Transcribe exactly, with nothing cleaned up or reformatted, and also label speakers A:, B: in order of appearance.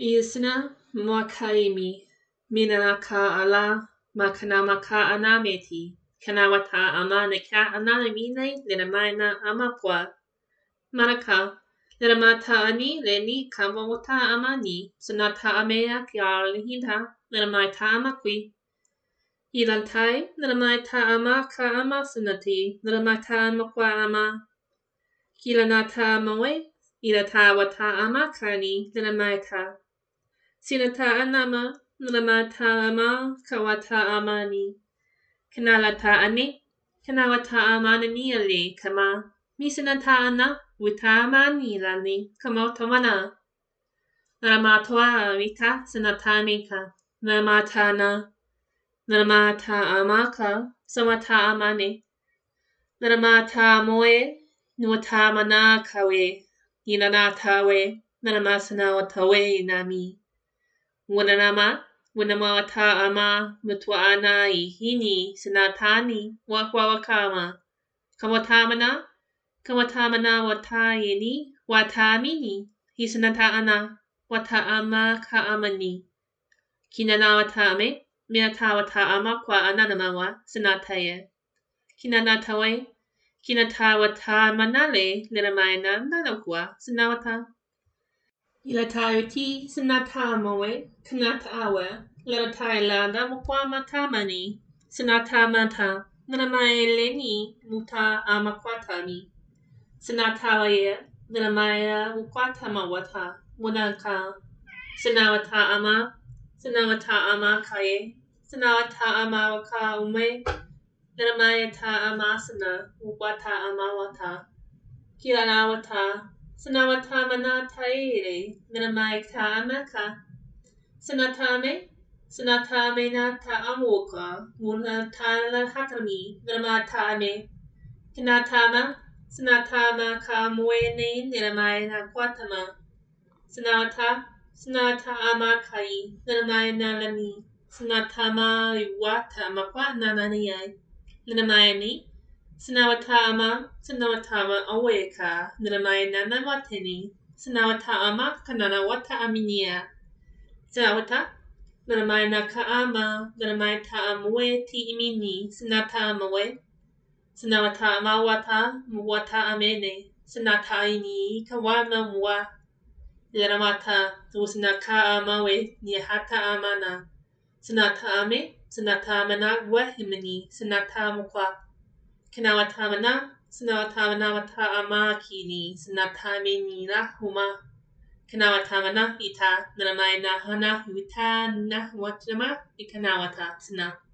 A: Isna Mwakaimi Minaka ala Makanamaka anameti Kanawata ama neka ananamine Linamaina amapwa Manaka Linamata ani Leni Kamawata amani Sonata amea Kiarlihita Linamaita amakwi Ilantai Linamaita ama ka ama sunati Linamata amakwa ama Kilanata amawe Ilata wata ama kani Linamaita Sinata anama, nalamata ama, kawata amani. Kanalata ane, kanawata amanani ale, kama. Misinata ana, wita amani lani, kamotomana. Nalamatoa wita, sanata meka. Nalamata na, nalamata amaka, samata amane. Nalamata moe, nuata mana kawe. Ilanata we, nalamasana watawe nami. Wananama, wanamawata ama, mutuana ihini, sinatani, wakwawakama. Kawatamana, kawatamana watayini, watamini, hisanataana, wataama kaamani. Kinanawatame, minatawata ama kwa ananamawa, sinataye. Kinanatawe, kinatawata manale, lilamaina, nanakwa, sinawata. Ilatayuti sinatamawe, kanatawa, latayla mukwatamani, sinatamata, namaeleni muta amakwatami, sinatawaye, namaya mukwatamawata, munaka, sinawata ama, sinawata ama kaye, sinawata ama waka ume, namayata amasana, mukwata amawata, kiranawata, Sanawata manataire, Namaika amaka. Sanatame, Sanatame nata amoka, Munatala hatami, Namatame. Kinatama, Sanatama kamwene, Namaina quatama. Sanata, Sanata amakai, Namaina lani. Sanatama wata makwana naniai. Namaini. Sinawatama, Sinawatama aweka, Nilamaina Namatini, Sinawatama, Kananawata Aminia. Sinawata, Nilamaina Kaama, Nilamaita Amweti Imini, Sinatamawe, Sinawatama Wata, Mwata Amene, Sinataini, Kawana Mwa, Yaramata, Usinaka Amawe, Nihata Amana, Sinatame, Sinatamana Wahimini, Sinatamukwa. Kinawatamana, sinawatamana wata amakini, sinatamini na huma. Kinawatamana ita, nalamaina hana, wita na watama, ikanawata, sina.